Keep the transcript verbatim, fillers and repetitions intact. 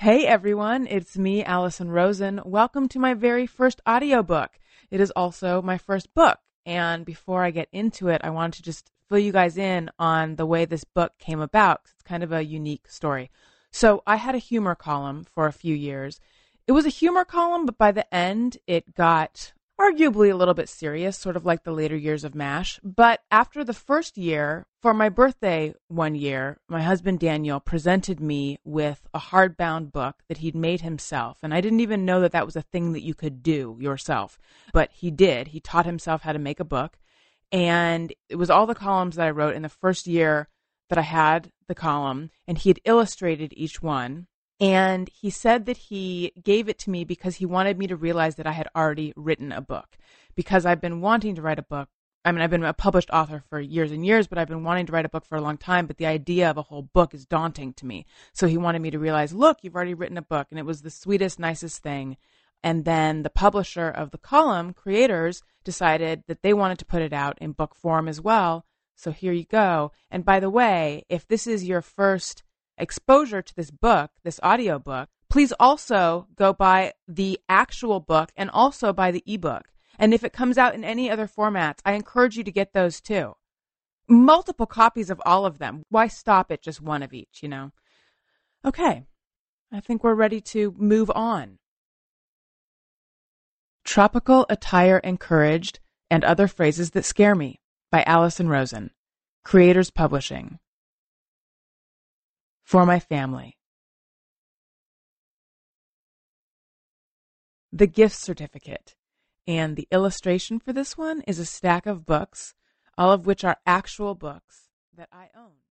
Hey everyone, it's me, Allison Rosen. Welcome to my very first audiobook. It is also my first book. And before I get into it, I wanted to just fill you guys in on the way this book came about, 'cause it's kind of a unique story. So I had a humor column for a few years. It was a humor column, but by the end, it got arguably a little bit serious, sort of like the later years of MASH. But after the first year, for my birthday one year, my husband Daniel presented me with a hardbound book that he'd made himself. And I didn't even know that that was a thing that you could do yourself. But he did. He taught himself how to make a book. And it was all the columns that I wrote in the first year that I had the column. And he had illustrated each one. And he said that he gave it to me because he wanted me to realize that I had already written a book. Because I've been wanting to write a book. I mean, I've been a published author for years and years, but I've been wanting to write a book for a long time. But the idea of a whole book is daunting to me. So he wanted me to realize, look, you've already written a book. And it was the sweetest, nicest thing. And then the publisher of the column, Creators, decided that they wanted to put it out in book form as well. So here you go. And by the way, if this is your first exposure to this book, this audio book, please also go buy the actual book and also buy the ebook. And if it comes out in any other formats, I encourage you to get those too. Multiple copies of all of them. Why stop at just one of each, you know? Okay, I think we're ready to move on. Tropical Attire Encouraged and Other Phrases That Scare Me by Allison Rosen. Creators Publishing. For my family. The gift certificate. And the illustration for this one is a stack of books, all of which are actual books that I own.